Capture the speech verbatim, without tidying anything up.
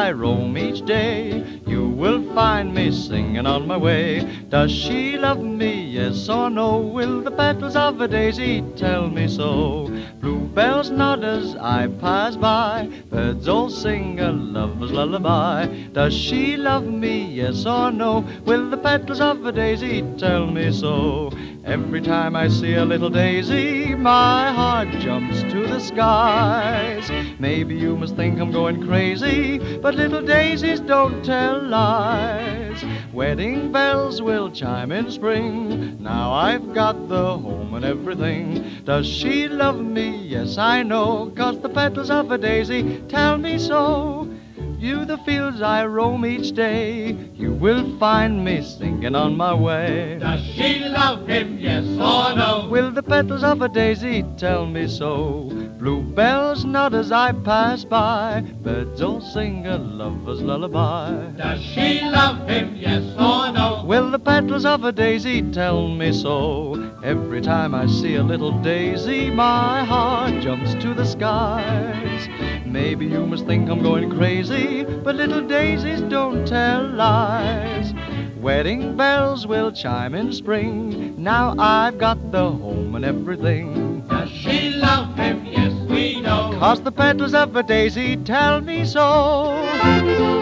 I roam each day, you will find me singing on my way. Does she love me, yes or no? Will the petals of a daisy tell me so? Bluebells nod as I pass by, birds all sing a lover's lullaby. Does she love me, yes or no? Will the petals of a daisy tell me so? Every time I see a little daisy, my heart jumps to the skies. Maybe you must think I'm going crazy, but little daisies don't tell lies. Wedding bells will chime in spring, now I've got the home and everything. Does she love me? Yes, I know, 'cause the petals of a daisy tell me so. You the fields I roam each day, you will find me singing on my way. Does she love him, yes or no? Will the petals of a daisy tell me so? Bluebells nod as I pass by, birds all sing a lover's lullaby. Does she love him, yes or no? Will the petals of a daisy tell me so? Every time I see a little daisy, my heart jumps to the skies. Maybe you must think I'm going crazy, but little daisies don't tell lies. Wedding bells will chime in spring, now I've got the home and everything. Does she love him? Yes, we know. 'Cause the petals of a daisy tell me so.